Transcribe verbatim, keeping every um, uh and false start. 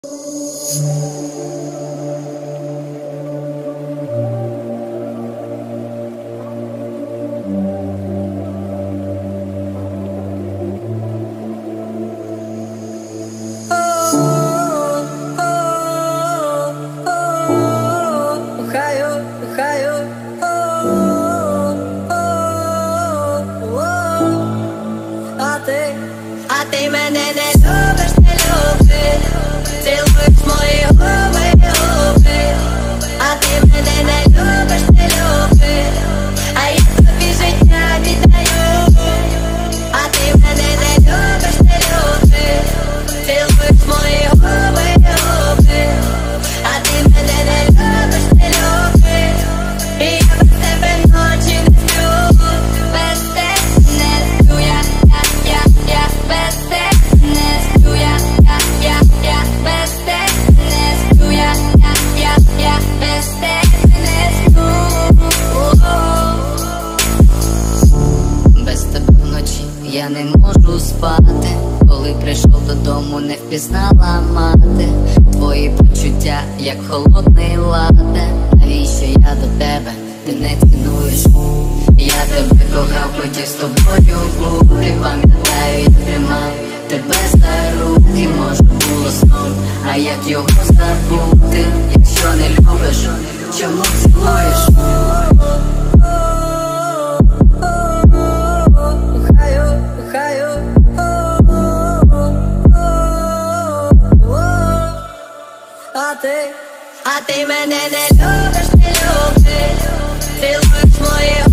А ти мене не любиш, не любиш, цілуєш мої губи, губи. А ти мене не любиш, не любиш, а я тобі життя віддаю. А ти мене не любиш, не любиш, цілуєш мої губи, губи. А ти мене не любиш, не любиш, і я без тебе ночі не сплю. Без тебе не сплю я, я, я, я. Без тебе не сплю я, я, я, я. Без тебе не сплю я, я, я, я. Без тебе не сплю. Без тебе вночі я не можу спати. Коли прийшов додому, не впізнала мати. Твої почуття, як холодний лате. Навіщо я до тебе, ти не цінуєш? Я тебе кохав, хотів з тобою бути. Пам'ятаю, я тримав тебе за руки. Може було сном, а як його забути? Якщо не любиш, чому цілуєш? А ти, а ти мене не любиш, не любиш, цілуєш мої